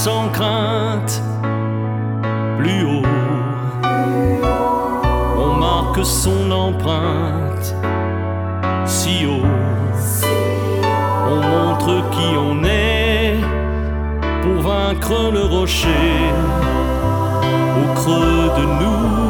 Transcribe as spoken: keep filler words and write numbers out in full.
sans crainte. Plus haut, on marque son empreinte. Si haut, on montre qui on est pour vaincre le rocher. Au creux de nous